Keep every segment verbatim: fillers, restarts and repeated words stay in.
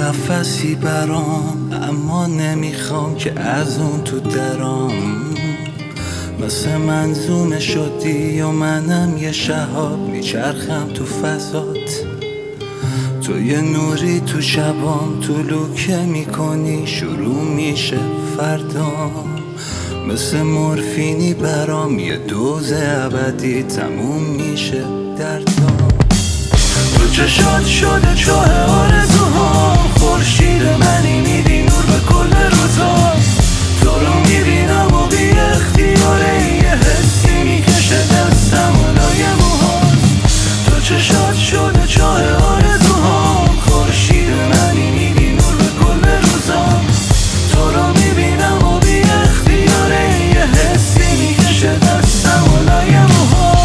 قفسی برام، اما نمیخوام که از اون تو درام. مثل منظومه شدی و منم یه شهاب میچرخم تو فضات. تو یه نوری تو شبام طلوع که میکنی شروع میشه فردام. مثل مورفینی برام یه دوز ابدی تموم میشه دردام. تو چشات شده چاه آرزوهام، خورشید منی میدی نور به کل روزا. تو رو میبینم و بی اختیاره یه حسی میکشه دستم و لای موهام. تو چشات شده چاه آرزوهام، خورشید منی میدی نور به کل روزا. تو رو میبینم و بی اختیاره یه حسی میکشه دستم و لای موهام.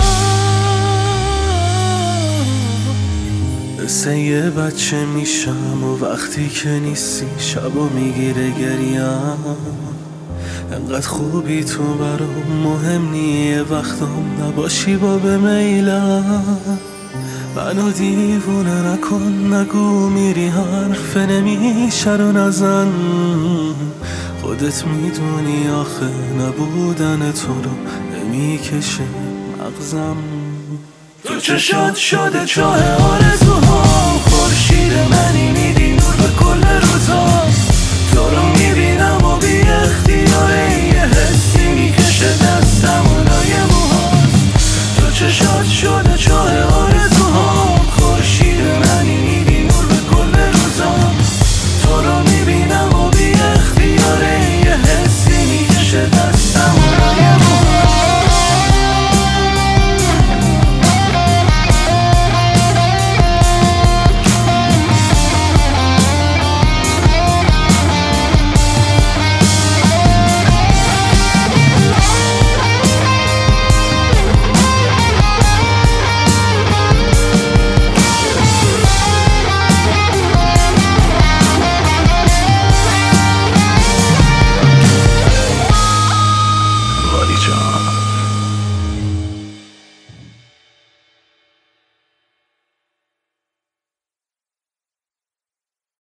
مثل یه بچه میشم و وقتی که نیستی شبا میگیره گریم. انقدر خوبی تو برام مهم نیه وقتام نباشی با به میلم. منو دیوونه نکن نگو میری حرف نمیشه رو نزن. خودت میدونی آخه نبودن تو رو نمیکشه مغزم. تو چشات شده چاه آرزوهام، خورشید منی میدی نور به کل روزا. تو رو میبینم